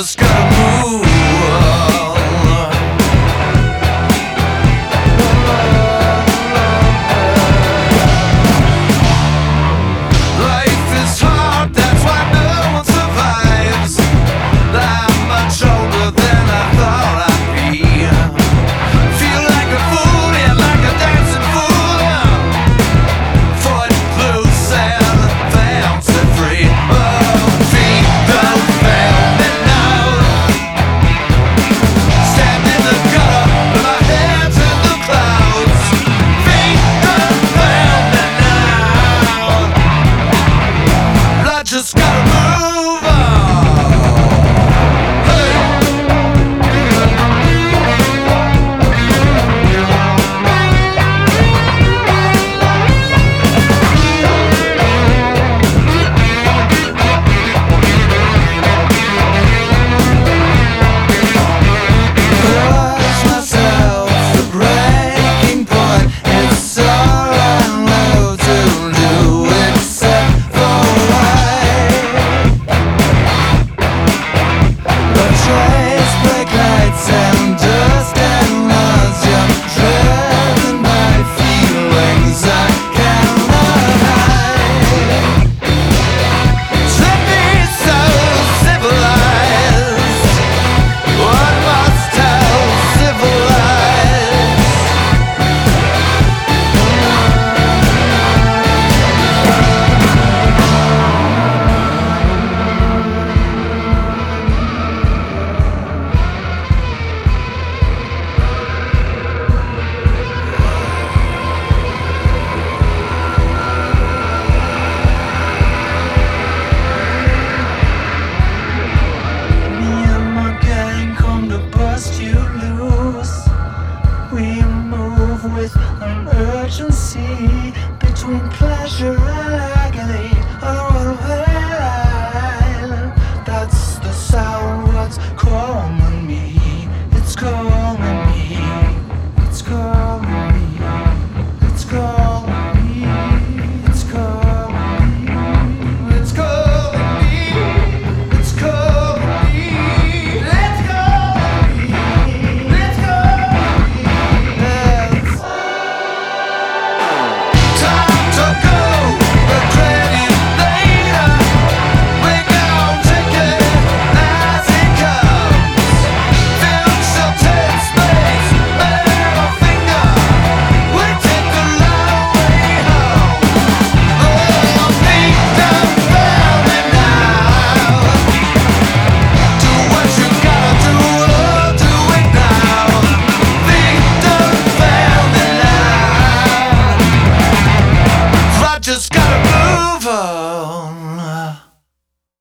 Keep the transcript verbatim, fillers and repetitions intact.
just gotta move. Life is hard, that's why no one survives. I'm much older than I thought I'd be. Feel like a fool, yeah, like a dancing fool. Foot loose and bouncing free. Oh, feet don't fail me now. Stand in the gutter with my hands in the clouds. Feet don't fail me now. I just gotta move on. Push myself the breaking point. It's all I know to do except for why. The trace break.